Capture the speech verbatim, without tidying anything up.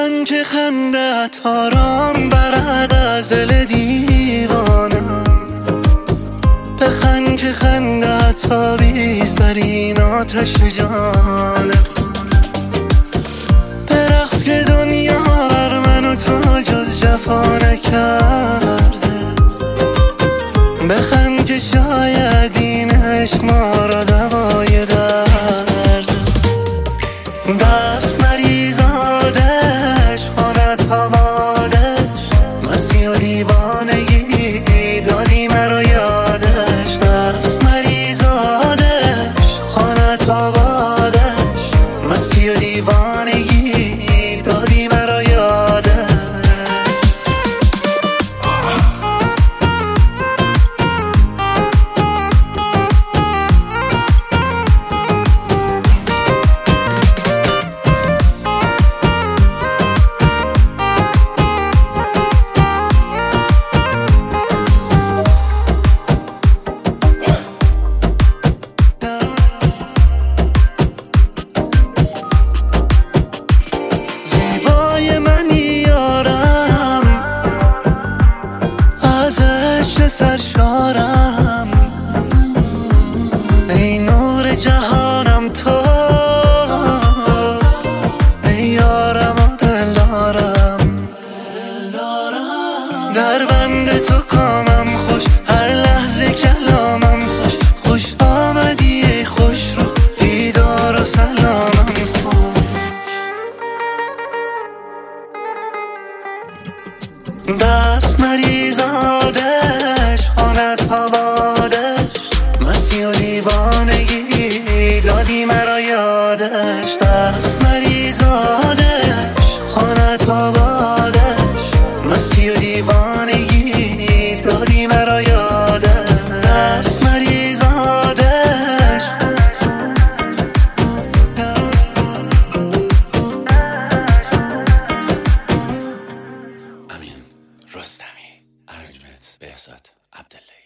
بخند که خندت آرام برد از دل دیوانم، بخند که خندت تابیست در این آتش جانم، برقص که دنیا بر من و تو جز جفا نکرده، بخند که شاید این عشق ما را دوای درده، دست نریزادش خانت آبادش، مستی و دیوانگی دادی مرا یادش، دست نریزادش خانت آبادش، مستی و دیوانگی دادی مرا یادش. سرشارم ای نور جهانم تو، ای یارم و دلدارم، در بند تو کامم خوش، هر لحظه کلامم خوش، خوش آمدی ای خوش رو دیدار و سلامم خوش، دست نریزادش خانت آبادش، مستی و دیوانگی دادی مرا یادش، دست نریزادش خانت آبادش، مستی و دیوانگی دادی مرا یادش، دست نریزادش. امین رستمی، ارنجمنت بهزاد عبدالله.